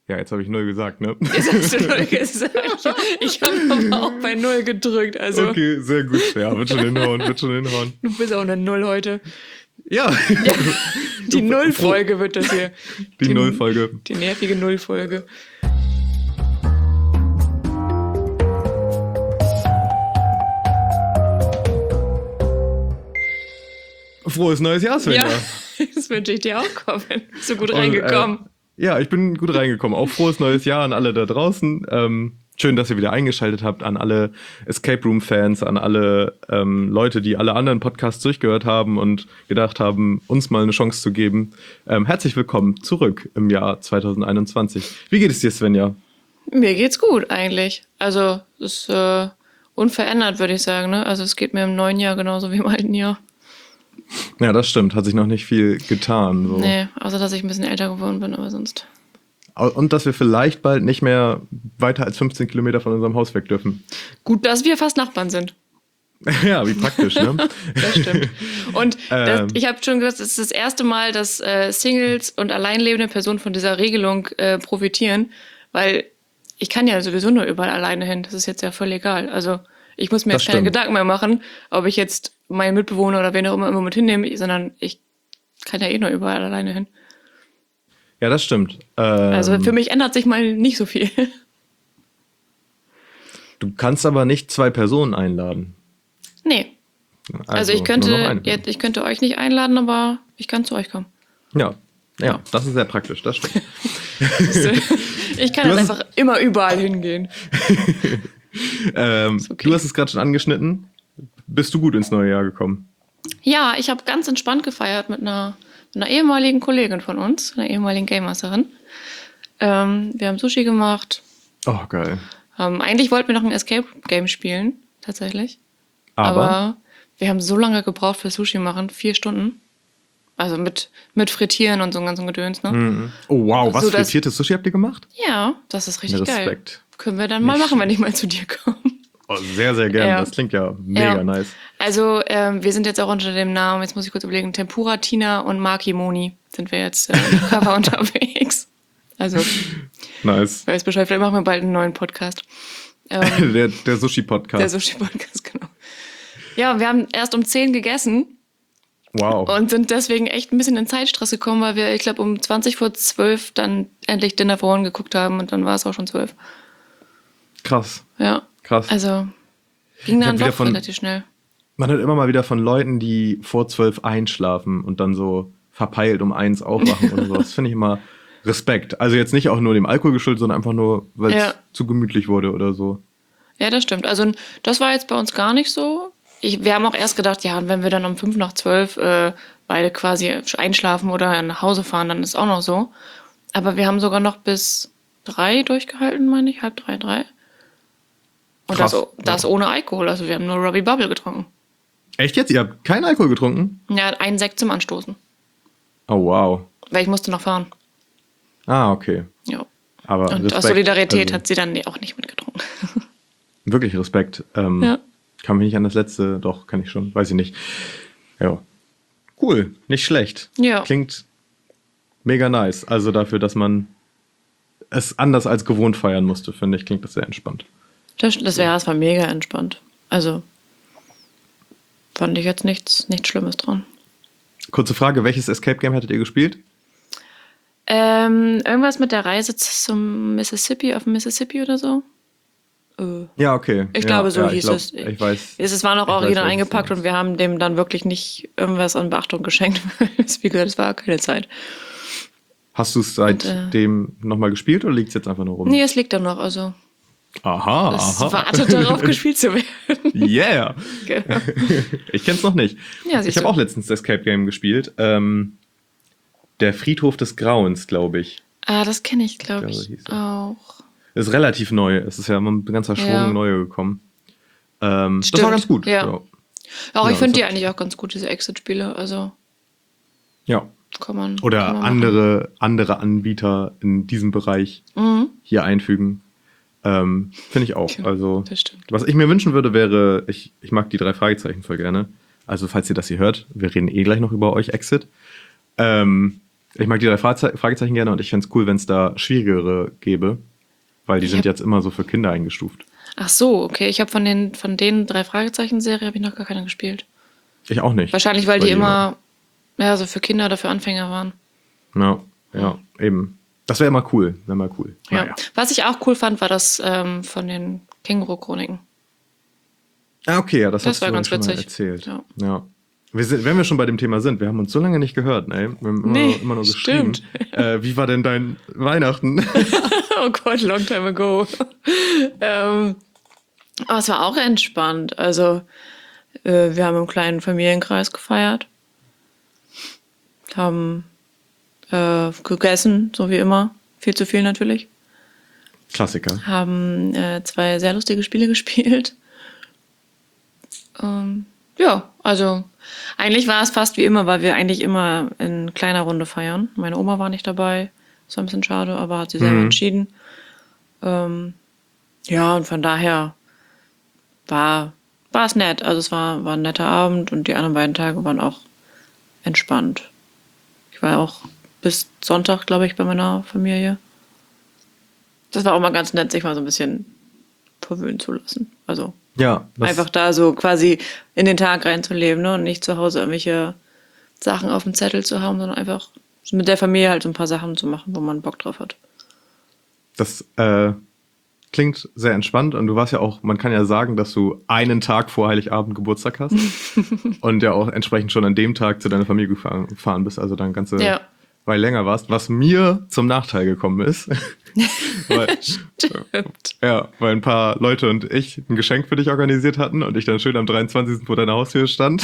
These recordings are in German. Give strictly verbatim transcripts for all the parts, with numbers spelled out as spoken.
Ja, jetzt habe ich null gesagt, ne? Jetzt hast du null gesagt. Ich habe aber auch bei null gedrückt. Also. Okay, sehr gut. Ja, wird schon hinhauen, wird schon hinhauen. Du bist auch eine Null heute. Ja. Ja. Die Null-Folge wird das hier. Die, die Null-Folge. Die nervige Null-Folge. Frohes neues Jahr, Svenja. Ja, das wünsche ich dir auch, Corbin. Bist du gut Und, reingekommen? Äh, ja, ich bin gut reingekommen. Auch frohes neues Jahr an alle da draußen. Ähm, schön, dass ihr wieder eingeschaltet habt, an alle Escape Room-Fans, an alle ähm, Leute, die alle anderen Podcasts durchgehört haben und gedacht haben, uns mal eine Chance zu geben. Ähm, herzlich willkommen zurück im Jahr zwanzig einundzwanzig. Wie geht es dir, Svenja? Mir geht's gut eigentlich. Also es ist äh, unverändert, würde ich sagen. Ne? Also es geht mir im neuen Jahr genauso wie im alten Jahr. Ja, das stimmt. Hat sich noch nicht viel getan. So. Nee, außer dass ich ein bisschen älter geworden bin, aber sonst. Und dass wir vielleicht bald nicht mehr weiter als fünfzehn Kilometer von unserem Haus weg dürfen. Gut, dass wir fast Nachbarn sind. Ja, wie praktisch, ne? Das stimmt. Und das, ähm. ich habe schon gesagt, es ist das erste Mal, dass äh, Singles und alleinlebende Personen von dieser Regelung äh, profitieren, weil ich kann ja sowieso nur überall alleine hin. Das ist jetzt ja voll egal. Also ich muss mir Das jetzt keine stimmt. Gedanken mehr machen, ob ich jetzt meinen Mitbewohner oder wen auch immer immer mit hinnehme, sondern ich kann ja eh nur überall alleine hin. Ja, das stimmt. Ähm, Also für mich ändert sich mal nicht so viel. Du kannst aber nicht zwei Personen einladen. Nee. Also, also ich nur noch könnte eine. jetzt, ich könnte euch nicht einladen, aber ich kann zu euch kommen. Ja, ja, das ist sehr praktisch, das stimmt. Ich kann Du jetzt hast- einfach immer überall hingehen. ähm, Ist okay. Du hast es gerade schon angeschnitten. Bist du gut ins neue Jahr gekommen? Ja, ich habe ganz entspannt gefeiert mit einer, mit einer ehemaligen Kollegin von uns, einer ehemaligen Game Masterin. Ähm, wir haben Sushi gemacht. Oh, geil. Ähm, eigentlich wollten wir noch ein Escape Game spielen, tatsächlich. Aber, Aber wir haben so lange gebraucht für Sushi machen, vier Stunden. Also mit, mit Frittieren und so einem ganzen Gedöns, ne? Mhm. Oh, wow, was? So, dass- Frittiertes Sushi habt ihr gemacht? Ja, das ist richtig geil. Respekt. Können wir dann mal Nicht machen, wenn ich mal zu dir komme. Oh, sehr, sehr gerne. Ja. Das klingt ja mega Ja. nice. Also, ähm, wir sind jetzt auch unter dem Namen, jetzt muss ich kurz überlegen, Tempura, Tina und Maki Moni sind wir jetzt äh, im Cover unterwegs. Also, Nice. weiß Bescheid, vielleicht machen wir bald einen neuen Podcast. Ähm, Der, der Sushi-Podcast. der Sushi-Podcast, genau. Ja, wir haben erst um zehn gegessen Wow. und sind deswegen echt ein bisschen in Zeitstress gekommen, weil wir, ich glaube, um zwanzig vor zwölf dann endlich Dinner for One geguckt haben und dann war es auch schon zwölf. Krass. Ja, Krass. also ging Ich hab dann wieder doch von- relativ schnell. Man hört immer mal wieder von Leuten, die vor zwölf einschlafen und dann so verpeilt um eins aufwachen oder so. Das finde ich immer Respekt. Also jetzt nicht auch nur dem Alkohol geschuldet, sondern einfach nur, weil es Ja. zu gemütlich wurde oder so. Ja, das stimmt. Also das war jetzt bei uns gar nicht so. Ich, wir haben auch erst gedacht, ja, und wenn wir dann um fünf nach zwölf äh, beide quasi einschlafen oder nach Hause fahren, dann ist auch noch so. Aber wir haben sogar noch bis drei durchgehalten, meine ich, halb drei, drei. Und Krass. das, das ohne Alkohol. Also wir haben nur Robbie Bubble getrunken. Echt jetzt? Ihr habt keinen Alkohol getrunken? Ja, einen Sekt zum Anstoßen. Oh, wow. Weil ich musste noch fahren. Ah, okay. Ja. Aber Und Respekt. aus Solidarität Also, hat sie dann auch nicht mitgetrunken. wirklich Respekt. Ähm, Ja. Kann mich nicht an das letzte, doch, kann ich schon, weiß ich nicht. Ja. Cool, nicht schlecht. Ja. Klingt mega nice. Also dafür, dass man es anders als gewohnt feiern musste, finde ich, klingt das sehr entspannt. Das, das, wäre, das war mega entspannt. Also fand ich jetzt nichts, nichts Schlimmes dran. Kurze Frage, welches Escape Game hattet ihr gespielt? Ähm, irgendwas mit der Reise zum Mississippi, auf dem Mississippi oder so? Äh, Ja, okay. Ich ja, glaube, so ja, hieß ich glaub, es. Ich weiß. es. Es war noch ich weiß, original welches eingepackt du und wir haben dem dann wirklich nicht irgendwas an Beachtung geschenkt. Wie gesagt, es war keine Zeit. Hast du es Und, äh, seitdem nochmal gespielt oder liegt es jetzt einfach nur rum? Nee, es liegt da noch. Also Aha, es aha. wartet darauf, gespielt zu werden. Yeah. Genau. Ich kenn's noch nicht. Ja, ich siehst habe du. auch letztens das Escape Game gespielt. Ähm, der Friedhof des Grauens, glaube ich. Ah, das kenne ich, glaube glaube, ich, hieß er. auch. Das ist relativ neu. Es ist ja mal ein ganzer Schwung Ja. neue gekommen. Ähm, das Stimmt, war ganz gut. ja. Ja, Auch Ja, ich finde das die hat- eigentlich auch ganz gut, diese Exit-Spiele. Also ja. kann man. Oder kann man machen. andere, andere Anbieter in diesem Bereich Mhm, hier einfügen. Ähm, finde ich auch. Ja, Also, das stimmt. was ich mir wünschen würde, wäre, ich, ich mag die drei Fragezeichen voll gerne. Also, falls ihr das hier hört, wir reden eh gleich noch über euch, Exit. Ähm, Ich mag die drei Frage- Fragezeichen gerne und ich fände es cool, wenn es da schwierigere gäbe, weil die Ich sind hab- jetzt immer so für Kinder eingestuft. Ach so, okay. Ich habe von den, von den drei Fragezeichen-Serie habe ich noch gar keine gespielt. Ich auch nicht. Wahrscheinlich, weil die immer ja, so für Kinder oder für Anfänger waren. Ja, ja, eben. Das wäre immer cool. Wäre mal cool. Ja. Naja. Was ich auch cool fand, war das ähm, von den Känguru-Chroniken. Ah, okay, ja, das, Das hast war du ganz schon mal witzig. erzählt. Ja. Ja. Wir sind, wenn wir schon bei dem Thema sind, wir haben uns so lange nicht gehört, ne? Wir haben immer, Nee, nur, immer nur geschrieben. stimmt. Äh, wie war denn dein Weihnachten? Oh Gott, long time ago. ähm, aber es war auch entspannt. Also, äh, wir haben im kleinen Familienkreis gefeiert. Haben äh, gegessen, so wie immer. Viel zu viel natürlich. Klassiker. Haben äh, zwei sehr lustige Spiele gespielt. Ähm, ja, also eigentlich war es fast wie immer, weil wir eigentlich immer in kleiner Runde feiern. Meine Oma war nicht dabei. Das war ein bisschen schade, aber hat sie selber Mhm. entschieden. Ähm, ja, und von daher war, war es nett. Also es war, war ein netter Abend und die anderen beiden Tage waren auch entspannt. Ich war auch bis Sonntag, glaube ich, bei meiner Familie. Das war auch mal ganz nett, sich mal so ein bisschen verwöhnen zu lassen. Also Ja, das, einfach da so quasi in den Tag reinzuleben, ne? Und nicht zu Hause irgendwelche Sachen auf dem Zettel zu haben, sondern einfach mit der Familie halt so ein paar Sachen zu machen, wo man Bock drauf hat. das äh, klingt sehr entspannt und du warst ja auch, man kann ja sagen, dass du einen Tag vor Heiligabend Geburtstag hast und ja auch entsprechend schon an dem Tag zu deiner Familie gefahren, gefahren bist, also dann ganze Ja. Weile länger warst, was mir zum Nachteil gekommen ist. weil, Stimmt. ja, weil ein paar Leute und ich ein Geschenk für dich organisiert hatten und ich dann schön am dreiundzwanzigsten vor deiner Haustür stand.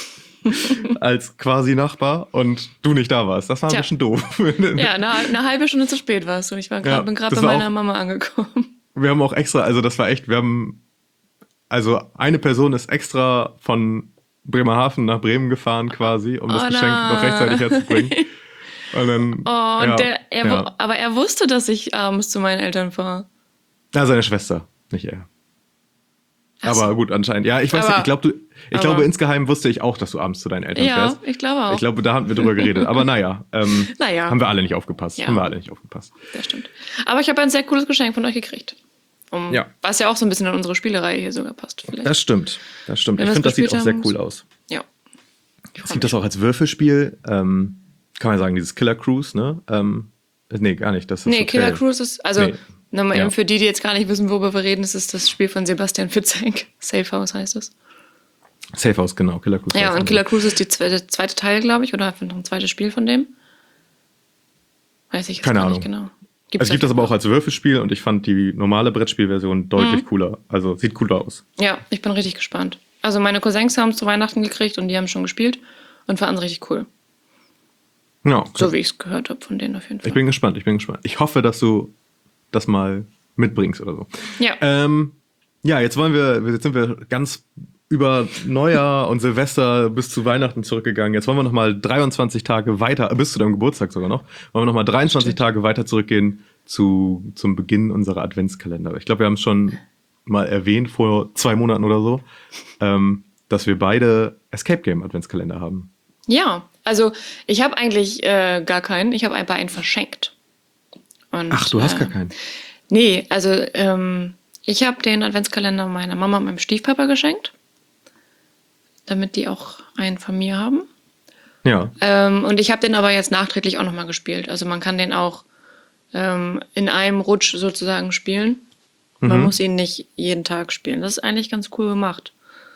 Als quasi Nachbar und du nicht da warst. Das war ein Tja. bisschen doof. Ja, eine, eine halbe Stunde zu spät warst du. Ich war grad, Ja, bin gerade das bei war meiner auch- Mama angekommen. Wir haben auch extra, also das war echt, wir haben, also eine Person ist extra von Bremerhaven nach Bremen gefahren quasi, um das Oh Geschenk noch nein. rechtzeitig herzubringen. Und dann, Oh, und ja, der, er, ja. wu- aber er wusste, dass ich abends zu meinen Eltern fahre. Ja, seine Schwester, nicht er. Ach so. Aber gut, anscheinend. Ja, ich weiß Aber- nicht, ich glaube, du, ich aber- glaube, insgeheim wusste ich auch, dass du abends zu deinen Eltern Ja, fährst. ich glaube auch. Ich glaube, da haben wir drüber geredet. Aber naja, ähm, Naja. haben wir alle nicht aufgepasst. Ja. Haben wir alle nicht aufgepasst. Das stimmt. Aber ich habe ein sehr cooles Geschenk von euch gekriegt. Um, Ja. Was ja auch so ein bisschen in unsere Spielerei hier sogar passt. Vielleicht. Das stimmt. Das stimmt. Wenn Ich wir finde, es das sieht auch gespielt sehr haben, cool so- aus. Ja. Ich Es freu gibt mich. das auch als Würfelspiel. Ähm, kann man sagen, dieses Killer Cruise, ne? Ähm, nee, gar nicht. Das ist Nee, Hotel. Killer Cruise ist, also Nee. nochmal Ja. eben für die, die jetzt gar nicht wissen, worüber wir reden, das ist das Spiel von Sebastian Fitzek. Safe House heißt es. Safe House, genau. Killer Cruise. Ja, heißt und das. Killer Cruise ist die zweite, der zweite Teil, glaube ich, oder einfach noch ein zweites Spiel von dem. Weiß ich jetzt Keine gar Ahnung. nicht genau. Es gibt das aber auch als Würfelspiel und ich fand die normale Brettspielversion deutlich cooler. Also sieht cooler aus. Ja, ich bin richtig gespannt. Also meine Cousins haben es zu Weihnachten gekriegt und die haben schon gespielt und fanden es richtig cool. Ja, okay. So wie ich es gehört habe von denen auf jeden Fall. Ich bin gespannt, ich bin gespannt. Ich hoffe, dass du das mal mitbringst oder so. Ja. Ähm, ja, jetzt wollen wir, jetzt sind wir ganz über Neujahr und Silvester bis zu Weihnachten zurückgegangen. Jetzt wollen wir noch mal dreiundzwanzig Tage weiter, bis zu deinem Geburtstag sogar noch, wollen wir noch mal dreiundzwanzig Stimmt. Tage weiter zurückgehen zu, zum Beginn unserer Adventskalender. Ich glaube, wir haben es schon mal erwähnt vor zwei Monaten oder so, ähm, dass wir beide Escape Game Adventskalender haben. Ja, also ich habe eigentlich äh, gar keinen. Ich habe einfach einen verschenkt. Und, Ach, du hast äh, gar keinen. Nee, also ähm, ich habe den Adventskalender meiner Mama und meinem Stiefpapa geschenkt, damit die auch einen von mir haben. Ja. Ähm, und ich habe den aber jetzt nachträglich auch nochmal gespielt. Also man kann den auch ähm, in einem Rutsch sozusagen spielen. Man Mhm. muss ihn nicht jeden Tag spielen. Das ist eigentlich ganz cool gemacht.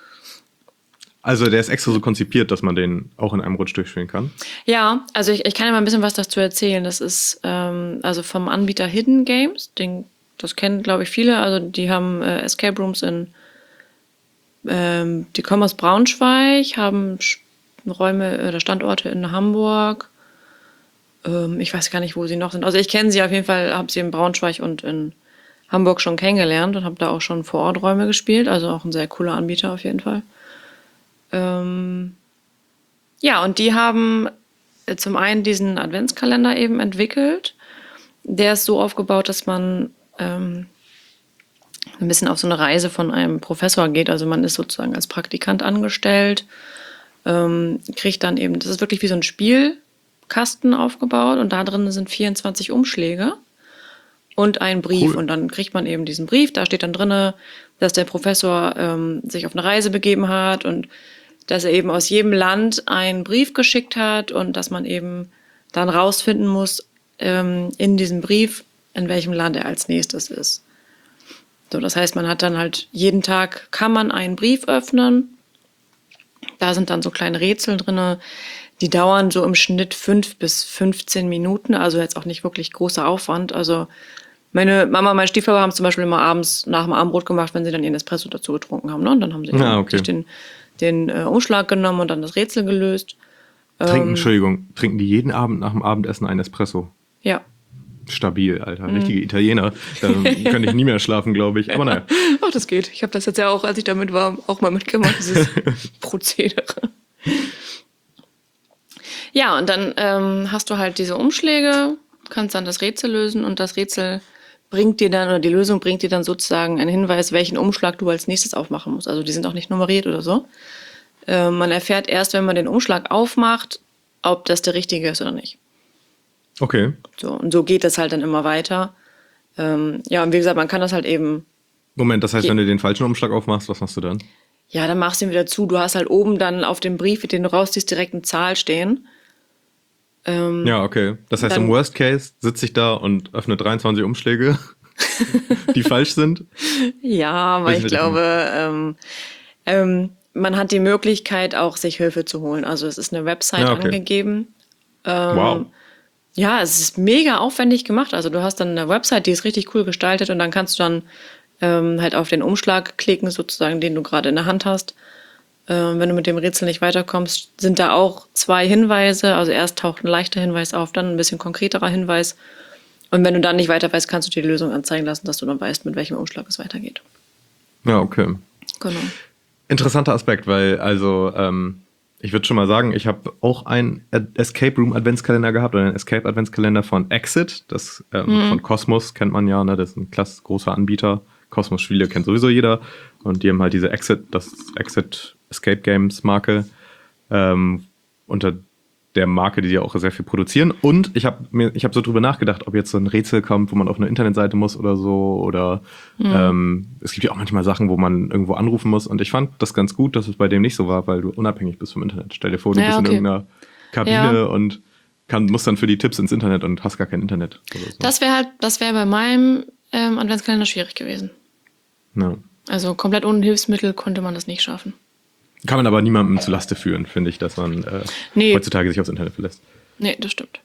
Also der ist extra so konzipiert, dass man den auch in einem Rutsch durchspielen kann. Ja, also ich, ich kann ja mal ein bisschen was dazu erzählen. Das ist ähm, also vom Anbieter Hidden Games. Den, das kennen, glaube ich, viele. Also die haben äh, Escape Rooms in, ähm, die kommen aus Braunschweig, haben Sch- Räume oder Standorte in Hamburg. Ähm, ich weiß gar nicht, wo sie noch sind. Also ich kenne sie auf jeden Fall, habe sie in Braunschweig und in Hamburg schon kennengelernt und habe da auch schon vor Ort Räume gespielt. Also auch ein sehr cooler Anbieter auf jeden Fall. Ähm, ja, und die haben äh, zum einen diesen Adventskalender eben entwickelt. Der ist so aufgebaut, dass man ähm, ein bisschen auf so eine Reise von einem Professor geht. Also man ist sozusagen als Praktikant angestellt, ähm, kriegt dann eben, das ist wirklich wie so ein Spiel Kasten aufgebaut und da drin sind vierundzwanzig Umschläge und ein Brief. Cool. Und dann kriegt man eben diesen Brief, da steht dann drin, dass der Professor ähm, sich auf eine Reise begeben hat und dass er eben aus jedem Land einen Brief geschickt hat und dass man eben dann rausfinden muss ähm, in diesem Brief, in welchem Land er als nächstes ist. So, das heißt, man hat dann halt jeden Tag kann man einen Brief öffnen. Da sind dann so kleine Rätsel drin, die dauern so im Schnitt fünf bis fünfzehn Minuten, also jetzt auch nicht wirklich großer Aufwand. Also meine Mama und mein Stiefvater haben es zum Beispiel immer abends nach dem Abendbrot gemacht, wenn sie dann ihren Espresso dazu getrunken haben. Ne? Und dann haben sie Ah, okay. sich den, den äh, Umschlag genommen und dann das Rätsel gelöst. Trinken, Ähm, Entschuldigung, trinken die jeden Abend nach dem Abendessen einen Espresso? Ja. Stabil, Alter. Richtige Italiener. Da könnte ich nie mehr schlafen, glaube ich. Aber naja. Ach, das geht. Ich habe das jetzt ja auch, als ich damit war, auch mal mitgemacht, dieses Prozedere. Ja, und dann ähm, hast du halt diese Umschläge, kannst dann das Rätsel lösen und das Rätsel bringt dir dann, oder die Lösung bringt dir dann sozusagen einen Hinweis, welchen Umschlag du als nächstes aufmachen musst. Also die sind auch nicht nummeriert oder so. Äh, man erfährt erst, wenn man den Umschlag aufmacht, ob das der richtige ist oder nicht. Okay. So, und so geht das halt dann immer weiter. Ähm, ja, und wie gesagt, man kann das halt eben, Moment, das heißt, Je- wenn du den falschen Umschlag aufmachst, was machst du dann? ja, dann machst du ihn wieder zu. Du hast halt oben dann auf dem Brief, den du rausziehst, direkt eine Zahl stehen. Ähm, Ja, okay. Das heißt, Dann- im Worst Case sitze ich da und öffne dreiundzwanzig Umschläge, die falsch sind. Ja, aber Weiß ich nicht, glaube, ähm, ähm, man hat die Möglichkeit, auch sich Hilfe zu holen. Also es ist eine Website Ja, okay. angegeben. Ähm, Wow. Ja, es ist mega aufwendig gemacht. Also du hast dann eine Website, die ist richtig cool gestaltet und dann kannst du dann ähm, halt auf den Umschlag klicken, sozusagen, den du gerade in der Hand hast. Ähm, wenn du mit dem Rätsel nicht weiterkommst, sind da auch zwei Hinweise. Also erst taucht ein leichter Hinweis auf, dann ein bisschen konkreterer Hinweis. Und wenn du dann nicht weiter weißt, kannst du dir die Lösung anzeigen lassen, dass du dann weißt, mit welchem Umschlag es weitergeht. Ja, okay. Genau. Interessanter Aspekt, weil, also, ähm, ich würde schon mal sagen, ich habe auch einen Ad- Escape Room Adventskalender gehabt oder einen Escape Adventskalender von Exit. Das ähm, von Cosmos kennt man ja, ne? Das ist ein klass großer Anbieter. Cosmos Spiele kennt sowieso jeder. Und die haben halt diese Exit, das Exit Escape Games Marke, ähm, unter der Marke, die ja auch sehr viel produzieren. Und ich habe mir, ich habe so drüber nachgedacht, ob jetzt so ein Rätsel kommt, wo man auf eine Internetseite muss oder so. Oder ähm, es gibt ja auch manchmal Sachen, wo man irgendwo anrufen muss. Und ich fand das ganz gut, dass es bei dem nicht so war, weil du unabhängig bist vom Internet. Stell dir vor, du Ja, bist okay. in irgendeiner Kabine Ja. und kann, musst dann für die Tipps ins Internet und hast gar kein Internet. Oder so. Das wäre halt, das wäre bei meinem ähm, Adventskalender schwierig gewesen. Ja. Also komplett ohne Hilfsmittel konnte man das nicht schaffen. Kann man aber niemandem zu Laste führen, finde ich, dass man äh, Nee. heutzutage sich aufs Internet verlässt. Nee, das stimmt.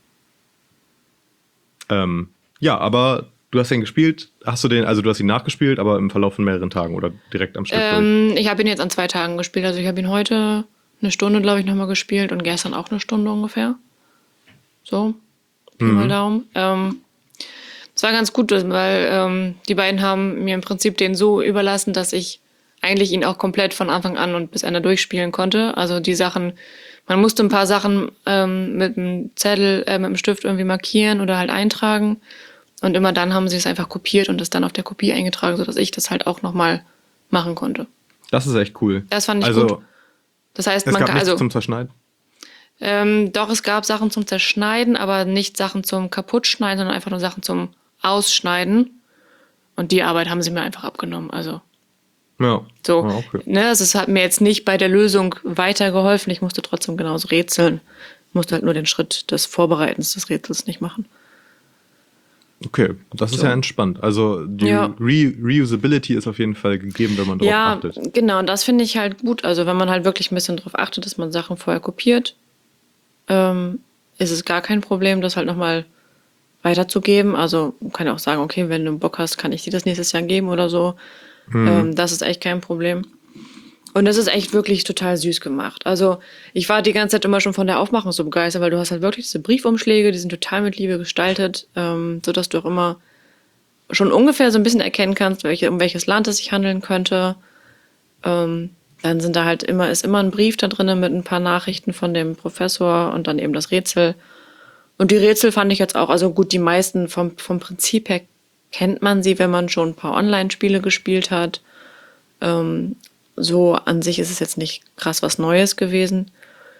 Ähm, ja, aber du hast den gespielt, hast du den, also du hast ihn nachgespielt, aber im Verlauf von mehreren Tagen oder direkt am Stück durch? Ähm, ich habe ihn jetzt an zwei Tagen gespielt. Also ich habe ihn heute eine Stunde, glaube ich, nochmal gespielt und gestern auch eine Stunde ungefähr. So, Pi mal Daumen. Ähm, es war ganz gut, weil ähm, die beiden haben mir im Prinzip den so überlassen, dass ich eigentlich ihn auch komplett von Anfang an und bis Ende durchspielen konnte. Also die Sachen, man musste ein paar Sachen ähm, mit einem Zettel, äh, mit einem Stift irgendwie markieren oder halt eintragen. Und immer dann haben sie es einfach kopiert und es dann auf der Kopie eingetragen, sodass ich das halt auch nochmal machen konnte. Das ist echt cool. Das fand ich also, gut. Das heißt, es man gab kann nichts also zum Zerschneiden. ähm, doch, es gab Sachen zum Zerschneiden, aber nicht Sachen zum Kaputtschneiden, sondern einfach nur Sachen zum Ausschneiden. Und die Arbeit haben sie mir einfach abgenommen. Also Ja. so, Ja, okay. ne, also es hat mir jetzt nicht bei der Lösung weitergeholfen. Ich musste trotzdem genauso rätseln. Ich musste halt nur den Schritt des Vorbereitens des Rätsels nicht machen. Okay, das ist So. ja entspannt. Also die Ja. Re Reusability ist auf jeden Fall gegeben, wenn man darauf Ja, achtet. genau, und das finde ich halt gut. Also wenn man halt wirklich ein bisschen darauf achtet, dass man Sachen vorher kopiert, ähm, ist es gar kein Problem, das halt nochmal weiterzugeben. Also man kann ja auch sagen, okay, wenn du Bock hast, kann ich dir das nächstes Jahr geben oder so. Ähm, das ist echt kein Problem. Und das ist echt wirklich total süß gemacht. Also ich war die ganze Zeit immer schon von der Aufmachung so begeistert, weil du hast halt wirklich diese Briefumschläge, die sind total mit Liebe gestaltet, ähm, sodass du auch immer schon ungefähr so ein bisschen erkennen kannst, welche, um welches Land es sich handeln könnte. Ähm, dann sind da halt immer, ist immer ein Brief da drin mit ein paar Nachrichten von dem Professor und dann eben das Rätsel. Und die Rätsel fand ich jetzt auch, also gut, die meisten vom, vom Prinzip her kennt man sie, wenn man schon ein paar Online-Spiele gespielt hat. Ähm, so an sich ist es jetzt nicht krass was Neues gewesen.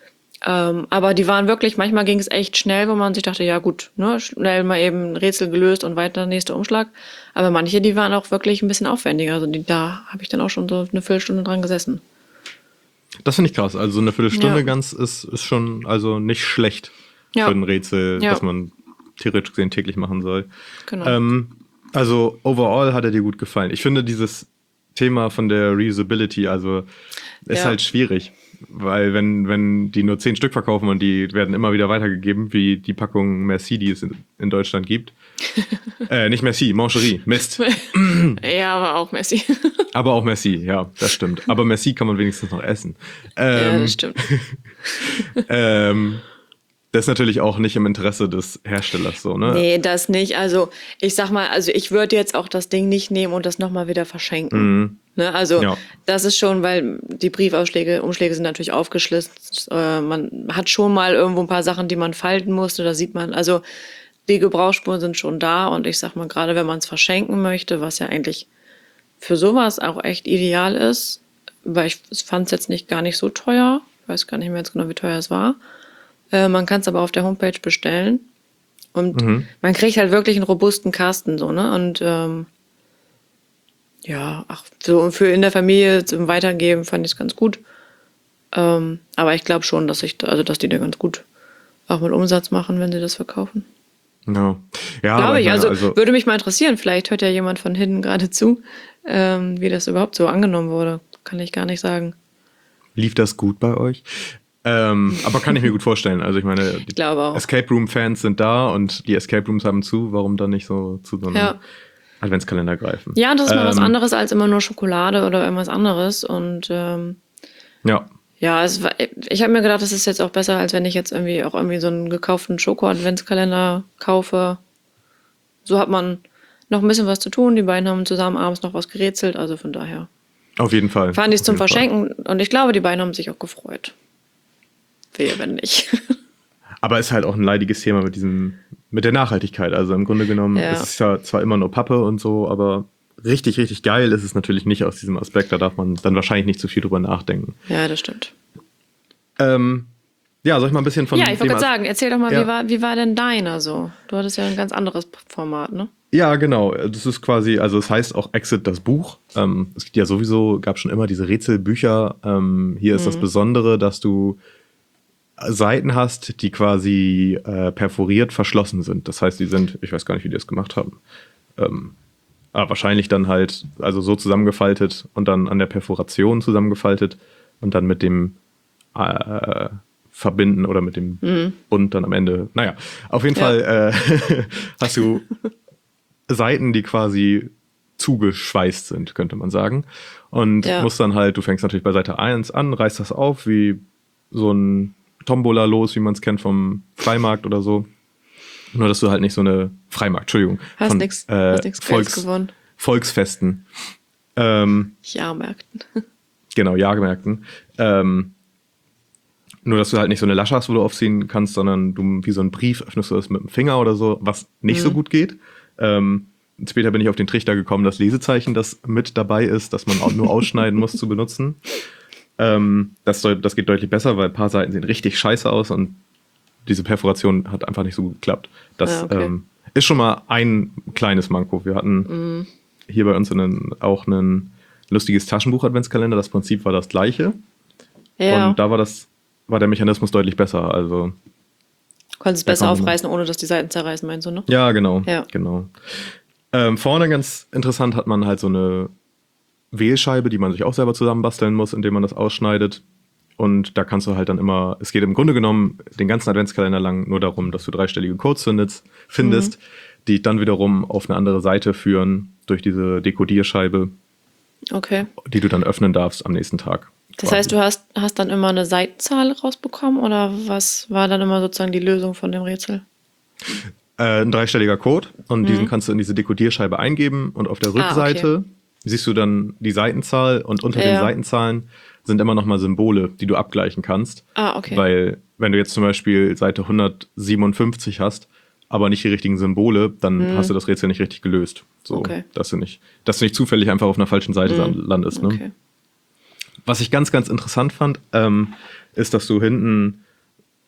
Ähm, aber die waren wirklich, manchmal ging es echt schnell, wo man sich dachte, ja gut, ne, schnell mal eben ein Rätsel gelöst und weiter nächster Umschlag. Aber manche, die waren auch wirklich ein bisschen aufwendiger. Also die, da habe ich dann auch schon so eine Viertelstunde dran gesessen. Das finde ich krass. Also so eine Viertelstunde Ja. ganz ist, ist schon also nicht schlecht Ja. für ein Rätsel, Ja. das man theoretisch gesehen täglich machen soll. Genau. Ähm, also overall hat er dir gut gefallen. Ich finde dieses Thema von der Reusability, also ist Ja. halt schwierig. Weil wenn, wenn die nur zehn Stück verkaufen und die werden immer wieder weitergegeben, wie die Packung Merci, die es in, in Deutschland gibt. äh, nicht Merci, Mancherie, Mist. Ja, aber auch Messi. Aber auch Merci, ja, das stimmt. Aber Merci kann man wenigstens noch essen. Ja, Ähm, das stimmt. ähm, das ist natürlich auch nicht im Interesse des Herstellers so, ne? Nee, das nicht. Also ich sag mal, also ich würde jetzt auch das Ding nicht nehmen und das nochmal wieder verschenken. Ne? Also Ja. das ist schon, weil die Briefausschläge, Umschläge sind natürlich aufgeschlitzt. Äh, man hat schon mal irgendwo ein paar Sachen, die man falten musste. Da sieht man, also die Gebrauchsspuren sind schon da. Und ich sag mal, gerade wenn man es verschenken möchte, was ja eigentlich für sowas auch echt ideal ist, weil ich fand es jetzt nicht gar nicht so teuer. Ich weiß gar nicht mehr jetzt genau, wie teuer es war. Äh, man kann es aber auf der Homepage bestellen. Und man kriegt halt wirklich einen robusten Kasten, so, ne? Und ähm, ja, ach, so für in der Familie zum Weitergeben fand ich es ganz gut. Ähm, aber ich glaube schon, dass ich, also dass die da ganz gut auch mit Umsatz machen, wenn sie das verkaufen. Ja, ja Glaube aber ich. meine, Also, also würde mich mal interessieren. Vielleicht hört ja jemand von hinten gerade zu, ähm, wie das überhaupt so angenommen wurde. Kann ich gar nicht sagen. lief das gut bei euch? Ähm, aber kann ich mir gut vorstellen. Also ich meine, die glaube auch. Escape Room-Fans sind da und die Escape Rooms haben zu. Warum dann nicht so zu so einem Ja. Adventskalender greifen? Ja, und das ist mal was Ähm, anderes als immer nur Schokolade oder irgendwas anderes. Und ähm, Ja, ja, es war, ich habe mir gedacht, das ist jetzt auch besser, als wenn ich jetzt irgendwie auch irgendwie so einen gekauften Schoko-Adventskalender kaufe. So hat man noch ein bisschen was zu tun. Die beiden haben zusammen abends noch was gerätselt. Also von daher auf jeden Fall. fand ich es Auf zum jeden Fall. Verschenken. Und ich glaube, die beiden haben sich auch gefreut. Wehe, wenn nicht. Aber ist halt auch ein leidiges Thema mit diesem, mit der Nachhaltigkeit. Also im Grunde genommen Ja. ist es ja zwar immer nur Pappe und so, aber richtig, richtig geil ist es natürlich nicht aus diesem Aspekt. Da darf man dann wahrscheinlich nicht zu viel drüber nachdenken. Ja, das stimmt. Ähm, ja, soll ich mal ein bisschen von Ja, ich wollte dem gerade As- sagen, erzähl doch mal, Ja. wie, war, wie war denn deiner so? Du hattest ja ein ganz anderes Format, ne? Ja, genau. Das ist quasi, also es heißt auch Exit das Buch. Ähm, es gibt ja sowieso, gab schon immer diese Rätselbücher. Ähm, hier ist das Besondere, dass du Seiten hast, die quasi äh, perforiert verschlossen sind. Das heißt, die sind, ich weiß gar nicht, wie die das gemacht haben. Ähm, aber wahrscheinlich dann halt, also so zusammengefaltet und dann an der Perforation zusammengefaltet und dann mit dem äh, Verbinden oder mit dem Bund dann am Ende. Naja, auf jeden Ja. Fall äh, hast du Seiten, die quasi zugeschweißt sind, könnte man sagen. Und Ja. musst dann halt, du fängst natürlich bei Seite eins an, reißt das auf, wie so ein Tombola los, wie man es kennt vom Freimarkt oder so. Nur, dass du halt nicht so eine Freimarkt, Entschuldigung, Hast von nix- äh, hast nix Geiles Volks, gewonnen. Volksfesten. Ähm, Jahrmärkten. Genau, Jahrmärkten. Ähm, nur, dass du halt nicht so eine Lasche hast, wo du aufziehen kannst, sondern du wie so einen Brief öffnest du das mit dem Finger oder so, was nicht so gut geht. Ähm, später bin ich auf den Trichter gekommen, das Lesezeichen, das mit dabei ist, dass man auch nur ausschneiden muss, zu benutzen. Ähm, das, soll, das geht deutlich besser, weil ein paar Seiten sehen richtig scheiße aus und diese Perforation hat einfach nicht so gut geklappt. Das Ah, okay. ähm, ist schon mal ein kleines Manko. Wir hatten hier bei uns einen, auch ein lustiges Taschenbuch-Adventskalender. Das Prinzip war das gleiche. Ja, Und da war das, war der Mechanismus deutlich besser. Also, konntest es da besser kommt man- aufreißen, ohne dass die Seiten zerreißen, meinst du, ne? ja, genau. Ja. genau. Ähm, vorne ganz interessant hat man halt so eine Wählscheibe, die man sich auch selber zusammenbasteln muss, indem man das ausschneidet. Und da kannst du halt dann immer, es geht im Grunde genommen den ganzen Adventskalender lang nur darum, dass du dreistellige Codes findest, findest die dann wiederum auf eine andere Seite führen durch diese Dekodierscheibe, Okay. die du dann öffnen darfst am nächsten Tag. Das heißt, du hast, hast dann immer eine Seitenzahl rausbekommen oder was war dann immer sozusagen die Lösung von dem Rätsel? Äh, ein dreistelliger Code und diesen kannst du in diese Dekodierscheibe eingeben und auf der Ah, Rückseite okay. siehst du dann die Seitenzahl und unter Ja. den Seitenzahlen sind immer noch mal Symbole, die du abgleichen kannst. Ah, okay. Weil wenn du jetzt zum Beispiel Seite hundertsiebenundfünfzig hast, aber nicht die richtigen Symbole, dann hast du das Rätsel nicht richtig gelöst. So, Mhm. Okay. dass du nicht, dass du nicht zufällig einfach auf einer falschen Seite landest. Ne? Okay. Was ich ganz, ganz interessant fand, ähm, ist, dass du hinten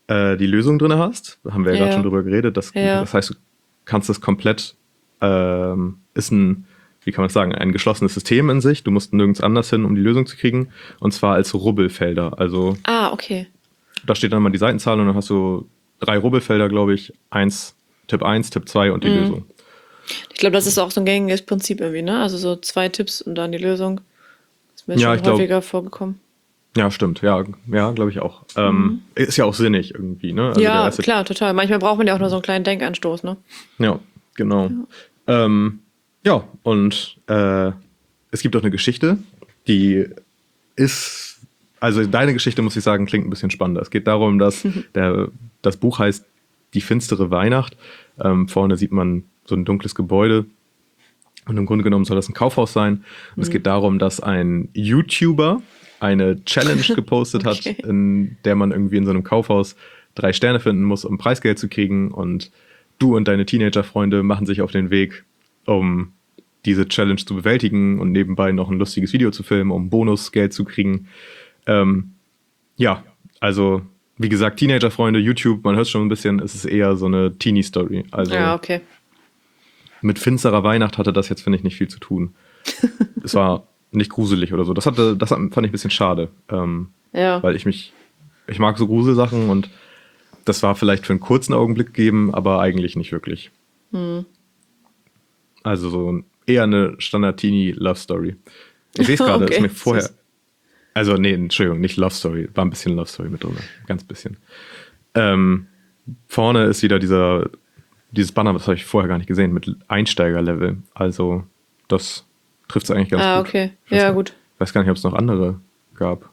äh, die Lösung drin hast. Da haben wir ja, Ja. gerade schon drüber geredet. Das, Ja. das heißt, du kannst das komplett, ähm, ist ein, wie kann man das sagen, ein geschlossenes System in sich. Du musst nirgends anders hin, um die Lösung zu kriegen. Und zwar als Rubbelfelder. Also Ah, okay. da steht dann mal die Seitenzahl und dann hast du drei Rubbelfelder, glaube ich. Eins, Tipp eins, Tipp zwei und die Mhm. Lösung. Ich glaube, das ist auch so ein gängiges Prinzip irgendwie, ne? Also so zwei Tipps und dann die Lösung. Ist mir Ja, schon ich glaub- häufiger vorgekommen. Ja, stimmt. Ja, ja, glaube ich auch. Ähm, ist ja auch sinnig irgendwie, ne? Also der Mhm. ja, erste- klar, total. Manchmal braucht man ja auch nur so einen kleinen Denkanstoß, ne? Ja, genau. Ja, ähm, ja und äh, es gibt auch eine Geschichte, die ist, also deine Geschichte, muss ich sagen, klingt ein bisschen spannender. Es geht darum, dass der, das Buch heißt Die finstere Weihnacht. Ähm, vorne sieht man so ein dunkles Gebäude. Und im Grunde genommen soll das ein Kaufhaus sein. Und es geht darum, dass ein YouTuber eine Challenge gepostet Okay. hat, in der man irgendwie in so einem Kaufhaus drei Sterne finden muss, um Preisgeld zu kriegen. Und du und deine Teenager-Freunde machen sich auf den Weg, um diese Challenge zu bewältigen und nebenbei noch ein lustiges Video zu filmen, um Bonusgeld zu kriegen. Ähm, ja, also wie gesagt, Teenager-Freunde, YouTube, man hört schon ein bisschen, es ist eher so eine Teenie-Story. Also Ja, okay. mit finsterer Weihnacht hatte das jetzt, finde ich, nicht viel zu tun. Es war nicht gruselig oder so. Das hatte, das fand ich ein bisschen schade. Ähm, Ja. Weil ich mich, ich mag so Gruselsachen und das war vielleicht für einen kurzen Augenblick geben, aber eigentlich nicht wirklich. Also so ein- eher eine Standard-Teenie-Love-Story. Ich sehe es gerade, Okay, ist mir vorher. süß. Also, nee, Entschuldigung, nicht Love-Story. War ein bisschen Love-Story mit drin. Ganz bisschen. Ähm, vorne ist wieder dieser, dieses Banner, das habe ich vorher gar nicht gesehen, mit Einsteiger-Level. Also, das trifft es eigentlich ganz Ah, gut. okay. Ich weiß Ja, gar- gut. Ich weiß gar nicht, ob es noch andere gab.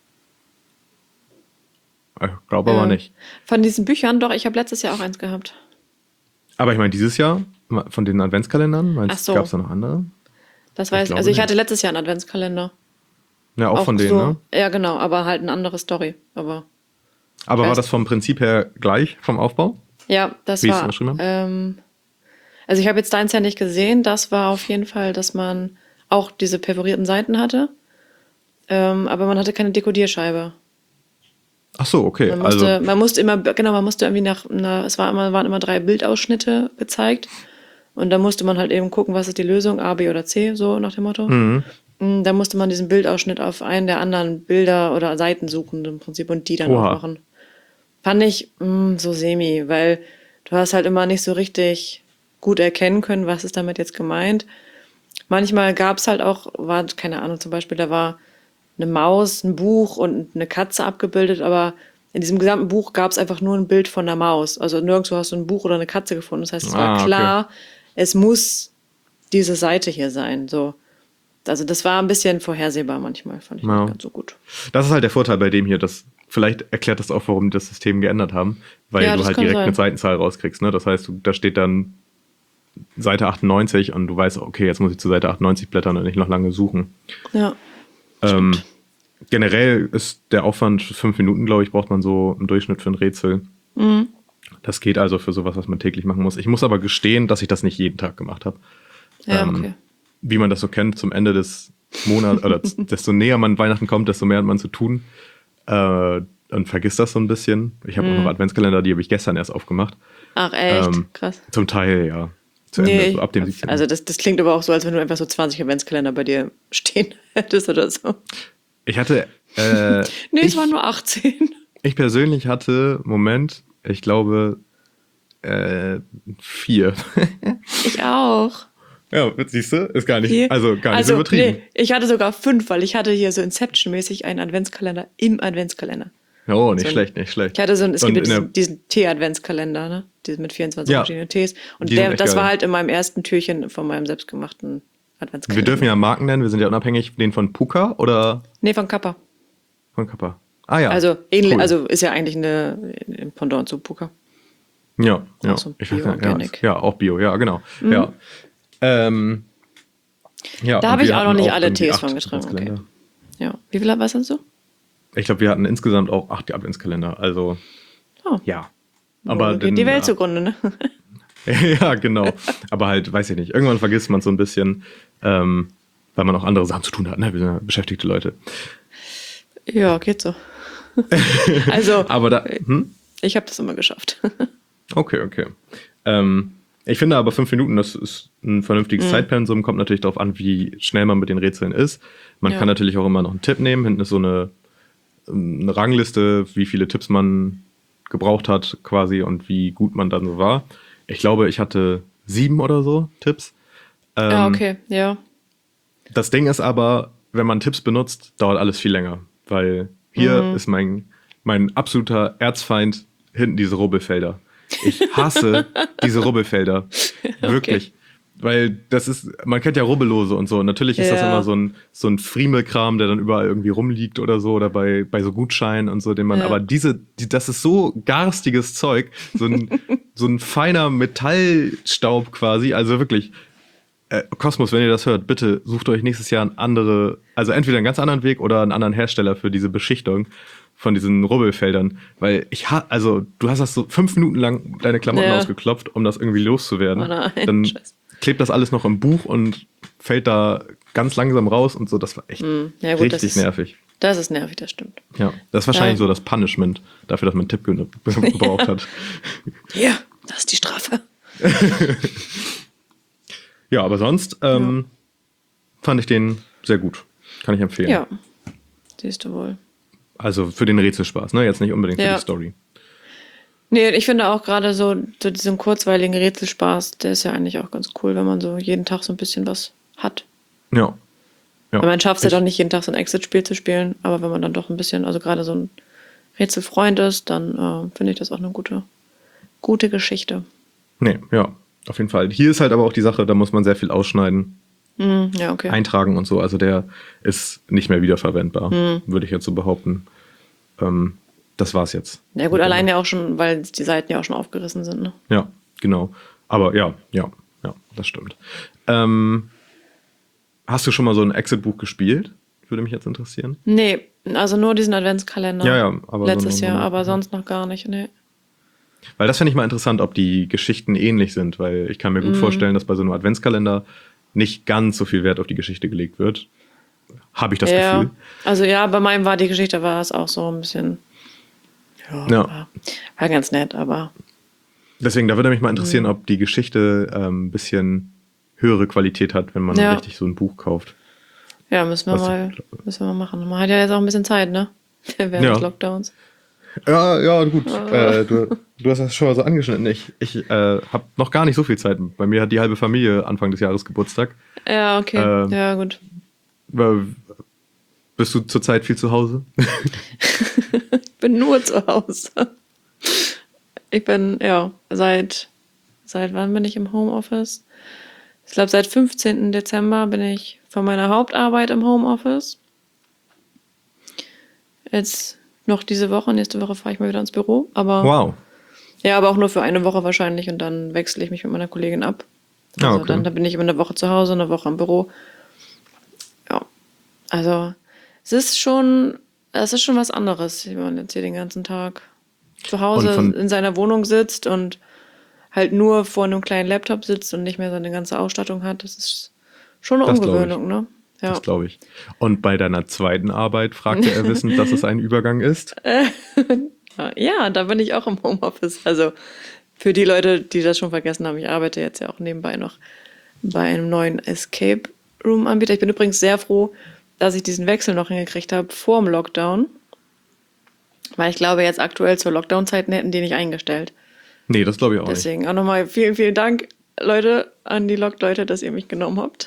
Ich glaube aber Äh, nicht. Von diesen Büchern, doch, ich habe letztes Jahr auch eins gehabt. Aber ich meine, dieses Jahr, von den Adventskalendern, Ach meinst so. gab es da noch andere? Das Ich weiß ich. glaube Also ich nicht. hatte letztes Jahr einen Adventskalender. Ja, auch, von denen, so, ne? Ja, genau, aber halt eine andere Story. Aber Aber ich war weiß- das vom Prinzip her gleich, vom Aufbau? ja, das Wie ist war. es geschrieben? Ähm, also ich habe jetzt deins ja nicht gesehen. Das war auf jeden Fall, dass man auch diese perforierten Seiten hatte. Ähm, aber man hatte keine Dekodierscheibe. Ach so, okay. Man musste, Also, man musste immer, genau, man musste irgendwie nach, na, es war immer, waren immer drei Bildausschnitte gezeigt. Und da musste man halt eben gucken, was ist die Lösung, A, B oder C, so nach dem Motto. mhm. Mm, Da musste man diesen Bildausschnitt auf einen der anderen Bilder oder Seiten suchen im Prinzip und die dann Oha. auch machen. Fand ich mm, so semi, weil du hast halt immer nicht so richtig gut erkennen können, was ist damit jetzt gemeint. Manchmal gab es halt auch, war, keine Ahnung, zum Beispiel, da war eine Maus, ein Buch und eine Katze abgebildet, aber in diesem gesamten Buch gab es einfach nur ein Bild von der Maus. Also nirgendwo hast du ein Buch oder eine Katze gefunden. Das heißt, es Ah, war okay. klar, es muss diese Seite hier sein. So. Also das war ein bisschen vorhersehbar manchmal, fand ich Ja. nicht ganz so gut. Das ist halt der Vorteil bei dem hier, dass vielleicht erklärt das auch, warum die das System geändert haben, weil Ja, du das halt kann direkt sein. eine Seitenzahl rauskriegst. Ne? Das heißt, du, da steht dann Seite achtundneunzig und du weißt, okay, jetzt muss ich zu Seite achtundneunzig blättern und nicht noch lange suchen. Ja. Ähm, generell ist der Aufwand fünf Minuten, glaube ich, braucht man so im Durchschnitt für ein Rätsel. Mhm. Das geht also für sowas, was man täglich machen muss. Ich muss aber gestehen, dass ich das nicht jeden Tag gemacht habe. Ja, Ähm, okay. Wie man das so kennt, zum Ende des Monats, oder z- desto näher man Weihnachten kommt, desto mehr hat man zu tun. Äh, und vergisst das so ein bisschen. Ich habe auch noch Adventskalender, die habe ich gestern erst aufgemacht. Ach, echt? Ähm, Krass. Zum Teil, ja. Zu Ende, Nee, so ab dem siebzehnten also das, das klingt aber auch so, als wenn du einfach so zwanzig Adventskalender bei dir stehen hättest oder so. Ich hatte, äh, Nee, ich, es waren nur achtzehn. ich persönlich hatte, Moment, ich glaube, äh, vier. Ich auch. Ja, siehst du, ist gar nicht, Vier. also gar nicht so übertrieben. Nee, ich hatte sogar fünf, weil ich hatte hier so Inception-mäßig einen Adventskalender im Adventskalender. Oh, nicht So ein- schlecht, nicht schlecht. Ich hatte so ein, es Und gibt ja in der- diesen, diesen Tee-Adventskalender, ne? Diesen mit vierundzwanzig Ja. verschiedenen Tees. Und Die sind der, echt das geil. war halt in meinem ersten Türchen von meinem selbstgemachten Adventskalender. Wir dürfen ja Marken nennen, wir sind ja unabhängig, den von Puka oder Nee, von Kappa. von Kappa? Ah ja. Also, ähnlich, cool. also ist ja eigentlich eine, ein Pendant zu Puka. Ja, ja. Auch so Ich weiß gar nicht, Bio-Organic. ja, ja, auch Bio, ja, genau. Ja. Ähm, ja, Da und habe ich wir auch noch hatten nicht alle irgendwie Tees acht von getrunken, okay. Adventskalender. Ja. Wie viel was hast du? Ich glaube, wir hatten insgesamt auch acht Adventskalender. Also, Oh. ja. Aber geht dann, die Welt ja. zugrunde, ne? Ja, genau. Aber halt, weiß ich nicht. Irgendwann vergisst man so ein bisschen, ähm, weil man auch andere Sachen zu tun hat. Ne? Wir sind ja beschäftigte Leute. Ja, geht so. Also, Aber da, hm? Ich habe das immer geschafft. Okay, okay. Ähm, ich finde aber fünf Minuten, das ist ein vernünftiges Mhm. Zeitpensum, kommt natürlich darauf an, wie schnell man mit den Rätseln ist. Man Ja. kann natürlich auch immer noch einen Tipp nehmen. Hinten ist so eine, eine Rangliste, wie viele Tipps man gebraucht hat quasi und wie gut man dann so war. Ich glaube, ich hatte sieben oder so Tipps. Ähm, Ja, okay, ja. Das Ding ist aber, wenn man Tipps benutzt, dauert alles viel länger. Weil hier Mhm. ist mein, mein absoluter Erzfeind hinten diese Rubbelfelder. Ich hasse diese Rubbelfelder. Wirklich. Weil das ist, man kennt ja Rubbellose und so. Und natürlich ist das Ja. immer so ein, so ein Friemelkram, der dann überall irgendwie rumliegt oder so. Oder bei, bei so Gutscheinen und so, den man. Ja. Aber diese, die, das ist so garstiges Zeug. So ein, so ein feiner Metallstaub quasi. Also wirklich. Äh, Kosmos, wenn ihr das hört, bitte sucht euch nächstes Jahr einen andere, also entweder einen ganz anderen Weg oder einen anderen Hersteller für diese Beschichtung von diesen Rubbelfeldern. Weil ich ha, also du hast das so fünf Minuten lang deine Klamotten Ja. ausgeklopft, um das irgendwie loszuwerden. Oh nein, Dann Scheiße. klebt das alles noch im Buch und fällt da ganz langsam raus und so. Das war echt Hm, ja gut, das richtig ist- nervig. Das ist nervig, das stimmt. Ja, das ist wahrscheinlich Ja. so das Punishment dafür, dass man einen Tipp ge- gebraucht hat. Ja, das ist die Strafe. Ja, aber sonst ähm, fand ich den sehr gut. Kann ich empfehlen. Ja, siehst du wohl. Also für den Rätselspaß, ne? Jetzt nicht unbedingt für Ja. die Story. Nee, ich finde auch gerade so, so diesen kurzweiligen Rätselspaß, der ist ja eigentlich auch ganz cool, wenn man so jeden Tag so ein bisschen was hat. Ja. ja. Weil man schafft es ja Ich- doch nicht, jeden Tag so ein Exit-Spiel zu spielen, aber wenn man dann doch ein bisschen, also gerade so ein Rätselfreund ist, dann äh, finde ich das auch eine gute, gute Geschichte. Nee, ja, auf jeden Fall. Hier ist halt aber auch die Sache, da muss man sehr viel ausschneiden, Hm, ja, okay. eintragen und so. Also der ist nicht mehr wiederverwendbar, Hm. würde ich jetzt so behaupten. Ähm, das war's jetzt. Ja gut, allein ja auch schon, weil die Seiten ja auch schon aufgerissen sind. Ne? Ja, genau. Aber ja, ja, ja, das stimmt. Ähm, hast du schon mal so ein Exit-Buch gespielt? Würde mich jetzt interessieren. Nee, also nur diesen Adventskalender. Ja, ja, aber so Letztes eine- Jahr, so eine- aber sonst noch gar nicht. Nee. Weil das fände ich mal interessant, ob die Geschichten ähnlich sind, weil ich kann mir Mhm. gut vorstellen, dass bei so einem Adventskalender nicht ganz so viel Wert auf die Geschichte gelegt wird. Habe ich das ja, Gefühl. also ja, bei meinem war die Geschichte war es auch so ein bisschen, ja, Ja. War, war ganz nett, aber Deswegen, da würde mich mal Mhm. interessieren, ob die Geschichte ein ähm, bisschen höhere Qualität hat, wenn man Ja. richtig so ein Buch kauft. ja, müssen wir Was mal, ich- müssen wir mal machen. Man hat ja jetzt auch ein bisschen Zeit, ne? Während Ja. des Lockdowns. Ja, ja, gut. Ah. Äh, du, du hast das schon mal so angeschnitten. Ich, ich äh, habe noch gar nicht so viel Zeit. Bei mir hat die halbe Familie Anfang des Jahres Geburtstag. Ja, okay. Ähm. Ja, gut. Weil- Bist du zurzeit viel zu Hause? Ich bin nur zu Hause. Ich bin, ja, seit, seit wann bin ich im Homeoffice? Ich glaube, seit fünfzehnten Dezember bin ich von meiner Hauptarbeit im Homeoffice. Jetzt noch diese Woche, nächste Woche fahre ich mal wieder ins Büro. Aber Wow. ja, aber auch nur für eine Woche wahrscheinlich und dann wechsle ich mich mit meiner Kollegin ab. Ah, Also okay. dann, dann bin ich immer eine Woche zu Hause, eine Woche im Büro. Ja, also es ist schon, es ist schon was anderes, wenn man jetzt hier den ganzen Tag zu Hause Und von- in seiner Wohnung sitzt und halt nur vor einem kleinen Laptop sitzt und nicht mehr seine ganze Ausstattung hat. Das ist schon eine Das glaub ich. Umgewöhnung, ne? Ja. Das glaube ich. Und bei deiner zweiten Arbeit fragte er wissend, dass es ein Übergang ist. Ja, da bin ich auch im Homeoffice. Also für die Leute, die das schon vergessen haben, ich arbeite jetzt ja auch nebenbei noch bei einem neuen Escape Room Anbieter. Ich bin übrigens sehr froh, dass ich diesen Wechsel noch hingekriegt habe vor dem Lockdown. Weil ich glaube, jetzt aktuell zur Lockdown-Zeiten hätten die nicht eingestellt. Nee, das glaube ich auch nicht. Deswegen auch nochmal vielen, vielen Dank, Leute, an die Lock-Leute, dass ihr mich genommen habt.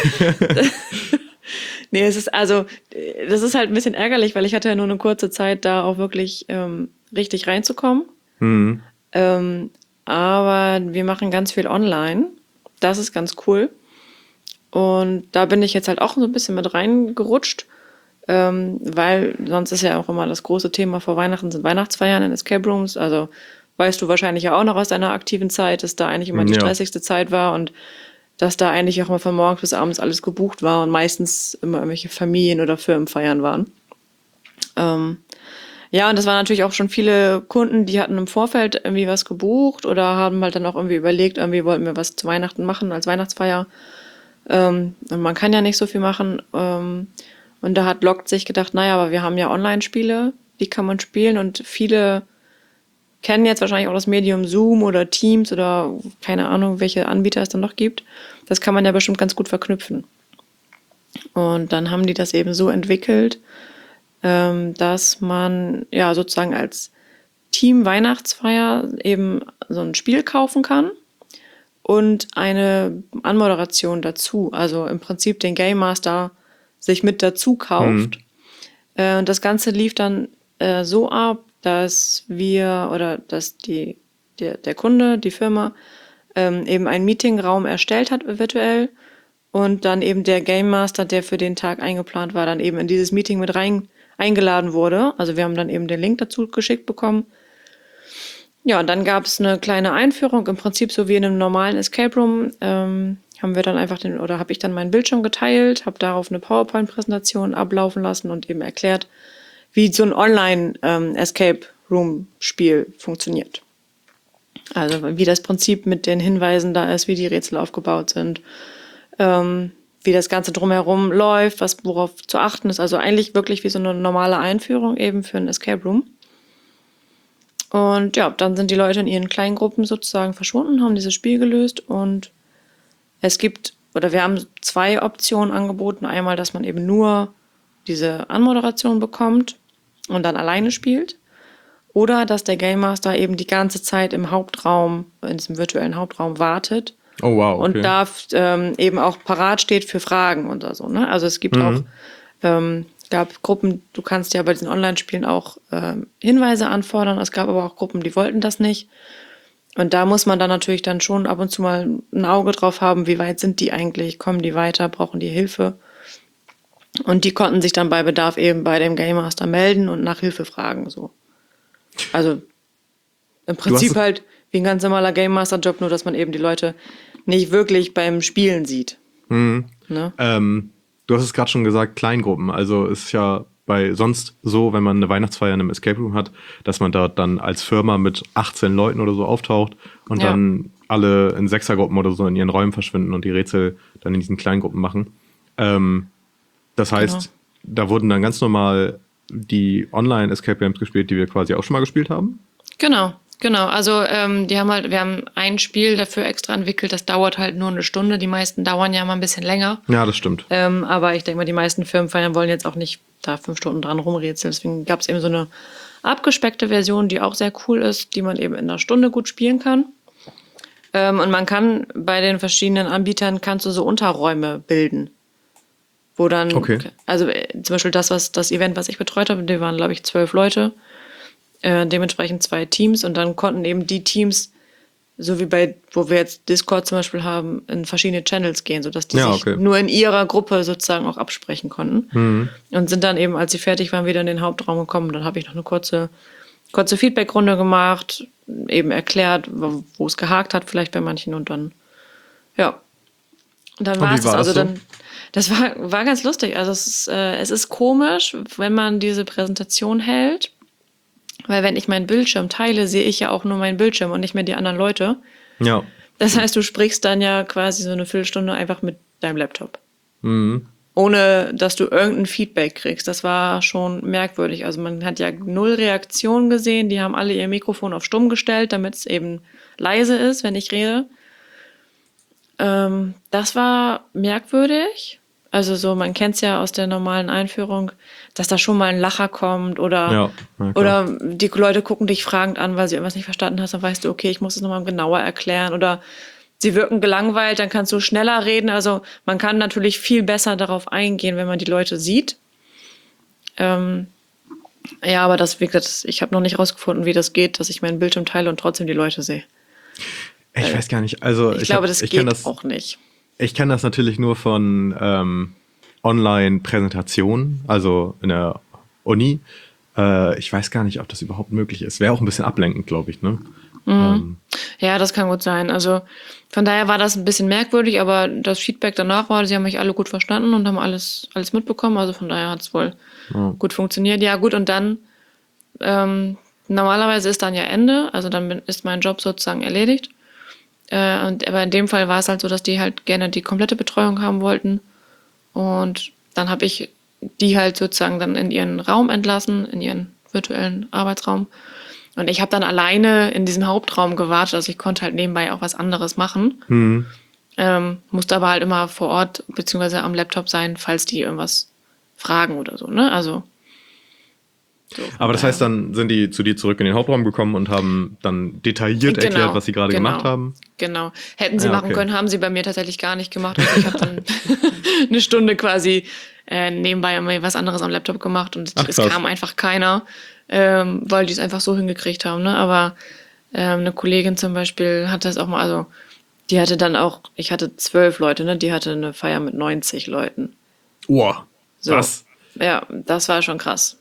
Nee, es ist also, das ist halt ein bisschen ärgerlich, weil ich hatte ja nur eine kurze Zeit, da auch wirklich ähm, richtig reinzukommen. Mhm. Ähm, aber wir machen ganz viel online. Das ist ganz cool. Und da bin ich jetzt halt auch so ein bisschen mit reingerutscht, ähm, weil sonst ist ja auch immer das große Thema vor Weihnachten sind Weihnachtsfeiern in Escape Rooms. Also weißt du wahrscheinlich ja auch noch aus deiner aktiven Zeit, dass da eigentlich immer die Ja. stressigste Zeit war und dass da eigentlich auch immer von morgens bis abends alles gebucht war und meistens immer irgendwelche Familien- oder Firmenfeiern waren. Ähm, ja, und das waren natürlich auch schon viele Kunden, die hatten im Vorfeld irgendwie was gebucht oder haben halt dann auch irgendwie überlegt, irgendwie wollten wir was zu Weihnachten machen als Weihnachtsfeier. Ähm, und man kann ja nicht so viel machen. Ähm, und da hat Lockt sich gedacht, naja, aber wir haben ja Online-Spiele, die kann man spielen und viele kennen jetzt wahrscheinlich auch das Medium Zoom oder Teams oder keine Ahnung, welche Anbieter es dann noch gibt. Das kann man ja bestimmt ganz gut verknüpfen. Und dann haben die das eben so entwickelt, ähm, dass man ja sozusagen als Team Weihnachtsfeier eben so ein Spiel kaufen kann und eine Anmoderation dazu. Also im Prinzip den Game Master sich mit dazu kauft. Mhm. Äh, und das Ganze lief dann äh, so ab, dass wir oder dass die, der, der Kunde, die Firma, ähm, eben einen Meetingraum erstellt hat virtuell und dann eben der Game Master, der für den Tag eingeplant war, dann eben in dieses Meeting mit rein eingeladen wurde. Also wir haben dann eben den Link dazu geschickt bekommen. Ja, und dann gab es eine kleine Einführung, im Prinzip so wie in einem normalen Escape Room. Ähm, haben wir dann einfach den, oder habe ich dann meinen Bildschirm geteilt, habe darauf eine PowerPoint-Präsentation ablaufen lassen und eben erklärt, wie so ein Online-Escape-Room-Spiel funktioniert. Also wie das Prinzip mit den Hinweisen da ist, wie die Rätsel aufgebaut sind, ähm, wie das Ganze drumherum läuft, was worauf zu achten ist. Also eigentlich wirklich wie so eine normale Einführung eben für ein Escape Room. Und ja, dann sind die Leute in ihren kleinen Gruppen sozusagen verschwunden, haben dieses Spiel gelöst und es gibt, oder wir haben zwei Optionen angeboten. Einmal, dass man eben nur diese Anmoderation bekommt und dann alleine spielt. Oder dass der Game Master eben die ganze Zeit im Hauptraum, in diesem virtuellen Hauptraum wartet. Oh wow, okay. Und da ähm, eben auch parat steht für Fragen oder so. Ne? Also es gibt mhm. auch, ähm, gab Gruppen, du kannst ja bei diesen Online-Spielen auch ähm, Hinweise anfordern. Es gab aber auch Gruppen, die wollten das nicht. Und da muss man dann natürlich dann schon ab und zu mal ein Auge drauf haben, wie weit sind die eigentlich, kommen die weiter, brauchen die Hilfe. Und die konnten sich dann bei Bedarf eben bei dem Game Master melden und nach Hilfe fragen. So. Also im Prinzip halt wie ein ganz normaler Game Master Job, nur dass man eben die Leute nicht wirklich beim Spielen sieht. Mhm. Ne? Ähm, du hast es gerade schon gesagt, Kleingruppen. Also es ist ja bei sonst so, wenn man eine Weihnachtsfeier in einem Escape Room hat, dass man dort dann als Firma mit achtzehn Leuten oder so auftaucht und Ja. dann alle in Sechsergruppen oder so in ihren Räumen verschwinden und die Rätsel dann in diesen Kleingruppen machen. Ähm, das heißt, Genau. da wurden dann ganz normal die Online-Escape Games gespielt, die wir quasi auch schon mal gespielt haben. Genau, genau. Also ähm, die haben halt, wir haben ein Spiel dafür extra entwickelt, das dauert halt nur eine Stunde. Die meisten dauern ja mal ein bisschen länger. Ja, das stimmt. Ähm, aber ich denke mal, die meisten Firmenfeiern wollen jetzt auch nicht da fünf Stunden dran rumrätseln. Deswegen gab es eben so eine abgespeckte Version, die auch sehr cool ist, die man eben in einer Stunde gut spielen kann. Ähm, und man kann bei den verschiedenen Anbietern kannst du so Unterräume bilden. Wo dann, Okay. also äh, zum Beispiel das, was das Event, was ich betreut habe, die waren, glaube ich, zwölf Leute. Äh, dementsprechend zwei Teams und dann konnten eben die Teams, so wie bei, wo wir jetzt Discord zum Beispiel haben, in verschiedene Channels gehen, sodass die Ja, sich okay. nur in ihrer Gruppe sozusagen auch absprechen konnten. Mhm. Und sind dann eben, als sie fertig waren, wieder in den Hauptraum gekommen. Dann habe ich noch eine kurze, kurze Feedback-Runde gemacht, eben erklärt, wo wo es gehakt hat, vielleicht bei manchen und dann, ja. Und dann Und war wie es das. war das Also so? dann, das war, war ganz lustig. Also es ist, äh, es ist komisch, wenn man diese Präsentation hält. Weil wenn ich meinen Bildschirm teile, sehe ich ja auch nur meinen Bildschirm und nicht mehr die anderen Leute. Ja. Das heißt, du sprichst dann ja quasi so eine Viertelstunde einfach mit deinem Laptop. Mhm. Ohne, dass du irgendein Feedback kriegst. Das war schon merkwürdig. Also man hat ja null Reaktion gesehen. Die haben alle ihr Mikrofon auf stumm gestellt, damit es eben leise ist, wenn ich rede. Ähm, das war merkwürdig. Also so, man kennt es ja aus der normalen Einführung, dass da schon mal ein Lacher kommt oder, Ja, ja, klar. oder die Leute gucken dich fragend an, weil sie irgendwas nicht verstanden hast, dann weißt du, okay, ich muss es nochmal genauer erklären oder sie wirken gelangweilt, dann kannst du schneller reden. Also man kann natürlich viel besser darauf eingehen, wenn man die Leute sieht. Ähm, ja, aber das, wie gesagt, ich habe noch nicht rausgefunden, wie das geht, dass ich meinen Bildschirm teile und trotzdem die Leute sehe. Ich weiß gar nicht. Also Ich, ich, glaube, hab, das ich geht kenn das, auch nicht. Ich kenne das natürlich nur von ähm, Online-Präsentationen, also in der Uni. Äh, ich weiß gar nicht, ob das überhaupt möglich ist. Wäre auch ein bisschen ablenkend, glaube ich, ne? Ähm, Ja, das kann gut sein. Also von daher war das ein bisschen merkwürdig, aber das Feedback danach war, sie haben mich alle gut verstanden und haben alles, alles mitbekommen. Also von daher hat es wohl Ja. gut funktioniert. Ja, gut, und dann ähm, normalerweise ist dann ja Ende, also dann bin, ist mein Job sozusagen erledigt. Äh, und, aber in dem Fall war es halt so, dass die halt gerne die komplette Betreuung haben wollten. Und dann habe ich die halt sozusagen dann in ihren Raum entlassen, in ihren virtuellen Arbeitsraum. Und ich habe dann alleine in diesem Hauptraum gewartet, also ich konnte halt nebenbei auch was anderes machen. Mhm. Ähm, musste aber halt immer vor Ort beziehungsweise am Laptop sein, falls die irgendwas fragen oder so, ne? Also. So, Aber das daher. heißt, dann sind die zu dir zurück in den Hauptraum gekommen und haben dann detailliert Genau, erklärt, was sie gerade genau, gemacht haben? Genau. Hätten sie Ja, machen okay. können, haben sie bei mir tatsächlich gar nicht gemacht. Also ich habe dann eine Stunde quasi äh, nebenbei immer was anderes am Laptop gemacht und Ach, es krass. kam einfach keiner, ähm, weil die es einfach so hingekriegt haben. Ne? Aber ähm, eine Kollegin zum Beispiel hat das auch mal, also die hatte dann auch, ich hatte zwölf Leute, ne? Die hatte eine Feier mit neunzig Leuten. Boah, So. was? Ja, das war schon krass.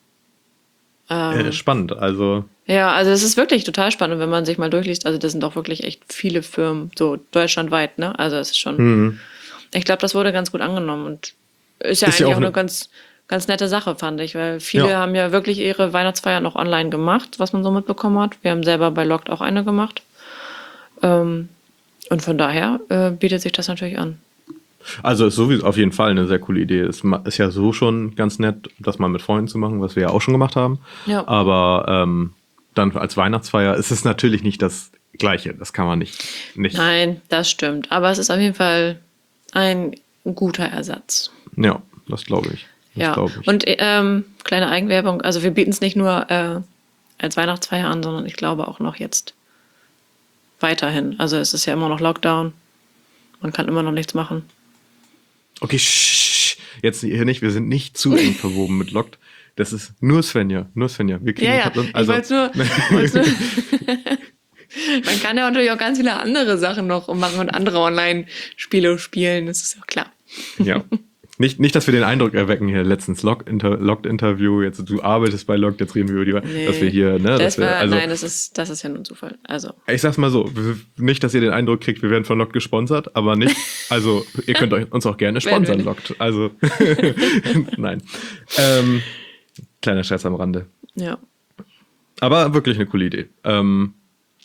Äh, spannend, also. Ja, also es ist wirklich total spannend, wenn man sich mal durchliest. Also das sind auch wirklich echt viele Firmen, so deutschlandweit, ne? Also es ist schon, Mhm. ich glaube, das wurde ganz gut angenommen und ist ja Ist ja eigentlich auch auch eine ne- ganz, ganz nette Sache, fand ich, weil viele Ja. haben ja wirklich ihre Weihnachtsfeier noch online gemacht, was man so mitbekommen hat. Wir haben selber bei Locked auch eine gemacht. Ähm, und von daher äh, bietet sich das natürlich an. Also ist sowieso auf jeden Fall eine sehr coole Idee. Es ma- ist ja so schon ganz nett, das mal mit Freunden zu machen, was wir ja auch schon gemacht haben. Ja. Aber ähm, dann als Weihnachtsfeier ist es natürlich nicht das Gleiche. Das kann man nicht. nicht. Nein, das stimmt. Aber es ist auf jeden Fall ein guter Ersatz. Ja, das glaube ich. Das Ja, glaube ich. und ähm, kleine Eigenwerbung, also wir bieten es nicht nur äh, als Weihnachtsfeier an, sondern ich glaube auch noch jetzt weiterhin. Also es ist ja immer noch Lockdown. Man kann immer noch nichts machen. Okay, sch, jetzt hier nicht. Wir sind nicht zu eng verwoben mit Locked. Das ist nur Svenja. Nur Svenja. Wir kriegen Ja, ja, Katlin- ich also, wollte nur, wollt's nur man kann ja natürlich auch ganz viele andere Sachen noch machen und andere Online-Spiele spielen, das ist ja klar. ja. Nicht, nicht, dass wir den Eindruck erwecken hier letztens Locked-Inter- Locked-Interview, jetzt du arbeitest bei Locked, jetzt reden wir über die, Nee. dass wir hier, ne, Das dass wir, war, also, nein, das ist, das ist ja nur ein Zufall. Also, ich sag's mal so, w- nicht, dass ihr den Eindruck kriegt, wir werden von Locked gesponsert, aber nicht, also, ihr könnt euch, uns auch gerne Werden wir sponsern, nicht. Locked, also, nein. Ähm, kleiner Scherz am Rande. ja. Aber wirklich eine coole Idee. Ähm,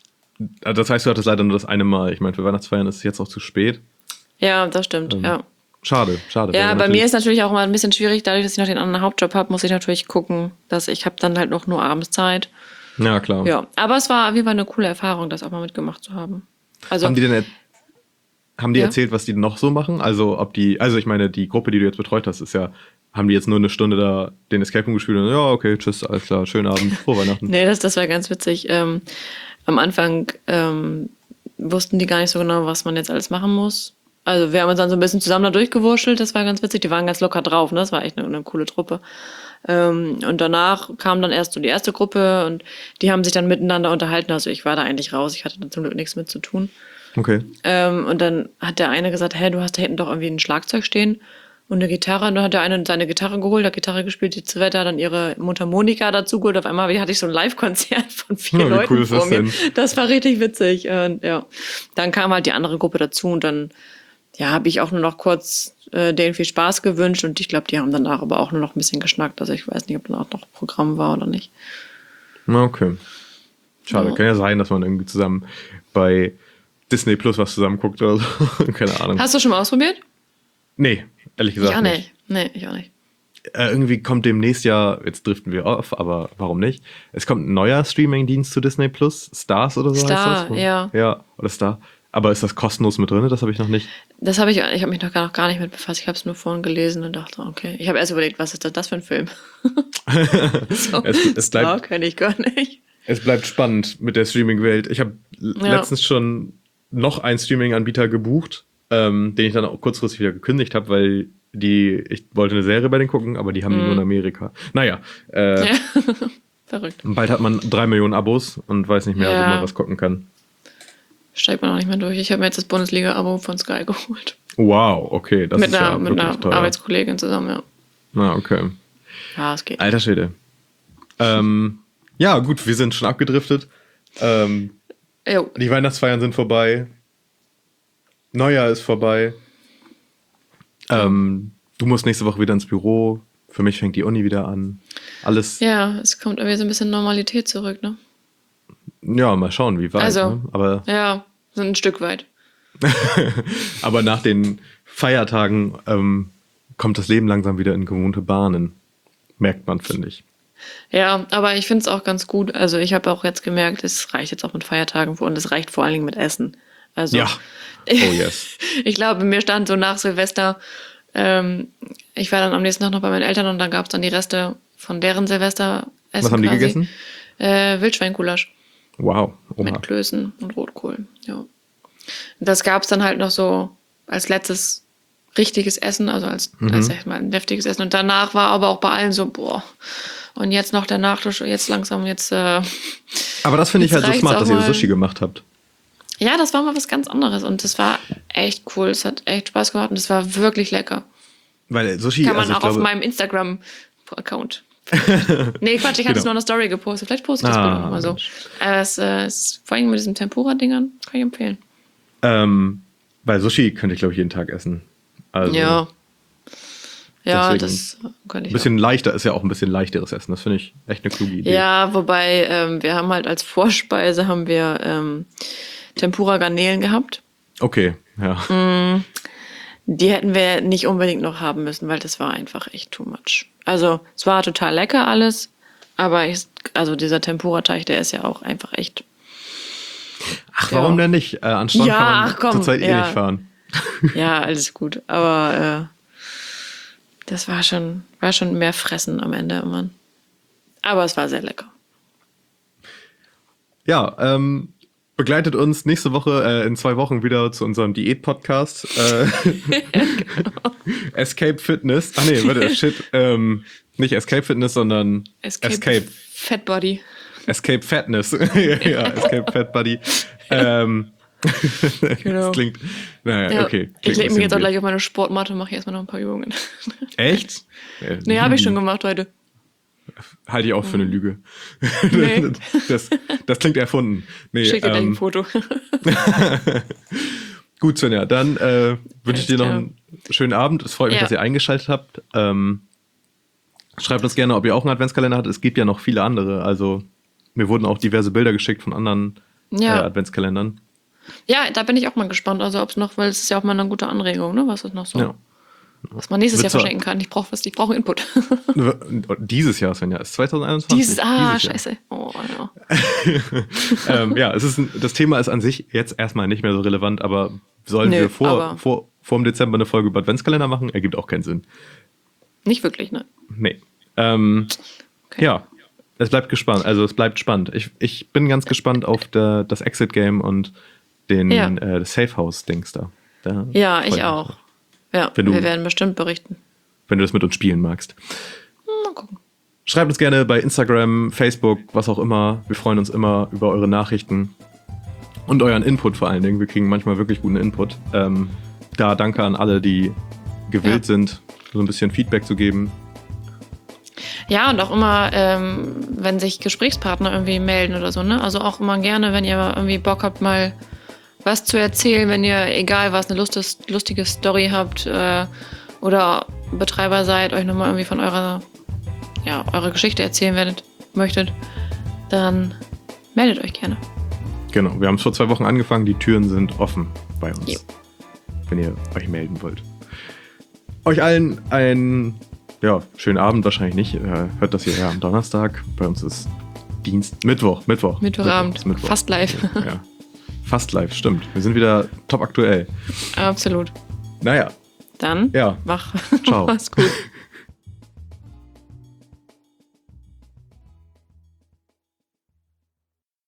das heißt, du hattest leider nur das eine Mal. Ich meine, für Weihnachtsfeiern ist es jetzt auch zu spät. Ja, das stimmt, Ähm, ja. Schade, schade. Ja, wäre bei natürlich- mir ist natürlich auch mal ein bisschen schwierig, dadurch, dass ich noch den anderen Hauptjob habe, muss ich natürlich gucken, dass ich habe dann halt noch nur abends Zeit. Ja, klar. Ja, aber es war auf jeden Fall eine coole Erfahrung, das auch mal mitgemacht zu haben. Also, Haben die denn er- haben die Ja. erzählt, was die noch so machen? Also, ob die, also ich meine, die Gruppe, die du jetzt betreut hast, ist ja, haben die jetzt nur eine Stunde da den Escape Room gespielt und ja, okay, tschüss, alles klar, schönen Abend, frohe Weihnachten. nee, das, das war ganz witzig. Ähm, am Anfang ähm, wussten die gar nicht so genau, was man jetzt alles machen muss. Also wir haben uns dann so ein bisschen zusammen da durchgewurschtelt, das war ganz witzig. Die waren ganz locker drauf, ne? Das war echt eine, eine coole Truppe. Ähm, und danach kam dann erst so die erste Gruppe und die haben sich dann miteinander unterhalten. Also ich war da eigentlich raus, ich hatte da zum Glück nichts mit zu tun. Okay. Ähm, und dann hat der eine gesagt, hey, du hast da hinten doch irgendwie ein Schlagzeug stehen und eine Gitarre. Und dann hat der eine seine Gitarre geholt, hat Gitarre gespielt, die Sveta dann ihre Mundharmonika dazu geholt. Auf einmal hatte ich so ein Live-Konzert von vier Ja, wie Leuten cool ist vor das mir. denn? Das war richtig witzig. Und ja, dann kam halt die andere Gruppe dazu und dann ja, habe ich auch nur noch kurz äh, denen viel Spaß gewünscht und ich glaube, die haben danach aber auch nur noch ein bisschen geschnackt. Also ich weiß nicht, ob danach noch Programm war oder nicht. Na, okay. Schade, Ja. kann ja sein, dass man irgendwie zusammen bei Disney Plus was zusammen guckt oder so. Keine Ahnung. Hast du schon mal ausprobiert? Nee, ehrlich gesagt ich auch nicht. nicht. Nee, ich auch nicht. Äh, irgendwie kommt demnächst ja, jetzt driften wir auf, aber warum nicht? Es kommt ein neuer Streaming-Dienst zu Disney Plus, Stars oder so Star, heißt das? ja. Ja, oder Star. Aber ist das kostenlos mit drin? Das habe ich noch nicht. Das habe ich, ich habe mich noch gar, noch gar nicht mit befasst. Ich habe es nur vorhin gelesen und dachte, okay. Ich habe erst überlegt, was ist das, das für ein Film? so, Es, es, Star bleibt, kenne ich gar nicht. es bleibt spannend mit der Streaming-Welt. Ich habe l- Ja. letztens schon noch einen Streaming-Anbieter gebucht, ähm, den ich dann auch kurzfristig wieder gekündigt habe, weil die, ich wollte eine Serie bei denen gucken, aber die haben die nur in Amerika. Naja, äh, Mhm. Ja. Verrückt. bald hat man drei Millionen Abos und weiß nicht mehr, Ja. wo man was gucken kann. Steigt man auch nicht mehr durch. Ich habe mir jetzt das Bundesliga-Abo von Sky geholt. Wow, okay, das mit ist einer, ja mit wirklich einer teuer. Arbeitskollegin zusammen, ja. Na, okay. Ja, es geht. Alter Schwede. Ähm, ja, gut, wir sind schon abgedriftet. Ähm, Jo. die Weihnachtsfeiern sind vorbei. Neujahr ist vorbei. Ähm, du musst nächste Woche wieder ins Büro. Für mich fängt die Uni wieder an. Alles, ja, Ja, es kommt irgendwie so ein bisschen Normalität zurück, ne? mal schauen, wie weit. Also, ne? aber, ja, so ein Stück weit. aber nach den Feiertagen ähm, kommt das Leben langsam wieder in gewohnte Bahnen. Merkt man, finde ich. Ja, aber ich finde es auch ganz gut. Also ich habe auch jetzt gemerkt, es reicht jetzt auch mit Feiertagen und es reicht vor allen Dingen mit Essen. Also Ja. Oh yes. ich glaube, mir stand so nach Silvester, ähm, ich war dann am nächsten Tag noch bei meinen Eltern und dann gab es dann die Reste von deren Silvesteressen. Was haben die quasi. gegessen? Äh, Wildschweingulasch Wow. Oha. mit Klößen und Rotkohl. Ja. Das gab es dann halt noch so als letztes richtiges Essen, also als, Mhm. als sag ich mal, ein deftiges Essen. Und danach war aber auch bei allen so, boah, und jetzt noch der Nachtisch, jetzt langsam, jetzt. Äh, Aber das finde ich Jetzt halt so reicht's smart, auch dass ihr mal. Sushi gemacht habt. ja, das war mal was ganz anderes und das war echt cool. Es hat echt Spaß gemacht und es war wirklich lecker. Weil Sushi, Kann man also ich auch auf glaube, meinem Instagram-Account. Nee, Quatsch, ich hatte Genau. es nur in der Story gepostet. Vielleicht poste ich das Ah, Bild auch nochmal so. Aber es äh, ist vor allem mit diesen Tempura-Dingern, kann ich empfehlen. ähm, weil Sushi könnte ich glaube ich jeden Tag essen. Also Ja. Ja, deswegen das kann ein ich bisschen leichter ist ja auch ein bisschen leichteres Essen. Das finde ich echt eine kluge auch. Idee. Ja, wobei ähm, wir haben halt als Vorspeise haben wir ähm, Tempura-Garnelen gehabt. Okay, ja. Mhm. Die hätten wir nicht unbedingt noch haben müssen, weil das war einfach echt too much. Also es war total lecker alles, aber ich, also dieser Tempura-Teig, der ist ja auch einfach echt. Ach, warum Ja. denn nicht? Äh, an Strand Ja, kann man ach komm, zurzeit eh ja. nicht fahren. Ja, alles gut. Aber äh, das war schon, war schon mehr Fressen am Ende immer. Aber es war sehr lecker. Ja, ähm, begleitet uns nächste Woche, äh, in zwei Wochen wieder zu unserem Diät-Podcast. Äh, Escape Fitness. Ach nee, warte, shit. Ähm, nicht Escape Fitness, sondern Escape, Escape. Fat Body. Escape Fatness. ja, Escape Fat Buddy. Ähm, Genau. Das klingt, naja, Ja, okay. ich Klingt lege ein mich jetzt auch bisschen gleich auf meine Sportmatte und mache erstmal noch ein paar Übungen. weird. Echt? Äh, Nee, habe ich schon gemacht heute. Halte ich auch für eine Lüge. Nee. das, das klingt erfunden. Nee, Schick dir gleich ähm, ein Foto. Gut, Svenja, dann äh, wünsche ich dir noch klar. einen schönen Abend. Es freut mich, Ja. dass ihr eingeschaltet habt. Ähm, schreibt uns gerne, ob ihr auch einen Adventskalender habt. Es gibt ja noch viele andere. Also mir wurden auch diverse Bilder geschickt von anderen Ja. äh, Adventskalendern. Ja, da bin ich auch mal gespannt. Also ob es noch, weil es ist ja auch mal eine gute Anregung, ne? Was ist noch so? Ja. Was man nächstes Wird Jahr so- verschenken kann. Ich brauche was, ich brauche Input. Dieses Jahr, Svenja, ist zwanzig einundzwanzig. Dieses, ah, Dieses Jahr. scheiße. Oh, ja. ähm, ja, es ist ein, das Thema ist an sich jetzt erstmal nicht mehr so relevant, aber sollen Nö, wir vor, aber- vor, vor dem Dezember eine Folge über Adventskalender machen? Ergibt auch keinen Sinn. Nicht wirklich, ne? Nee. Ähm, Okay. Ja, es bleibt gespannt. Also es bleibt spannend. Ich, ich bin ganz gespannt auf der, das Exit-Game und den Ja. äh, das Safe-House-Dings da. da Ja, freu ich mich auch. drauf. Ja, Wenn du- wir werden bestimmt berichten. Wenn du das mit uns spielen magst. Mal gucken. Schreibt uns gerne bei Instagram, Facebook, was auch immer. Wir freuen uns immer über eure Nachrichten und euren Input vor allen Dingen. Wir kriegen manchmal wirklich guten Input. Ähm, da danke an alle, die gewillt Ja. sind, so ein bisschen Feedback zu geben. Ja, und auch immer, ähm, wenn sich Gesprächspartner irgendwie melden oder so, ne? Also auch immer gerne, wenn ihr irgendwie Bock habt, mal was zu erzählen, wenn ihr, egal was, eine lustig, lustige Story habt äh, oder Betreiber seid, euch nochmal irgendwie von eurer, ja, eurer Geschichte erzählen werdet, möchtet, dann meldet euch gerne. Genau, wir haben es vor zwei Wochen angefangen. Die Türen sind offen bei uns, Jo. wenn ihr euch melden wollt. Euch allen einen ja, schönen Abend wahrscheinlich nicht. Äh, hört das hier ja am Donnerstag. Bei uns ist Dienst, Mittwoch, Mittwoch. Mittwochabend, Mittwoch, ist Mittwoch. fast live. Ja, fast live, stimmt. Wir sind wieder top aktuell. Absolut. Naja, Dann ja, mach. Ciao. Mach's gut.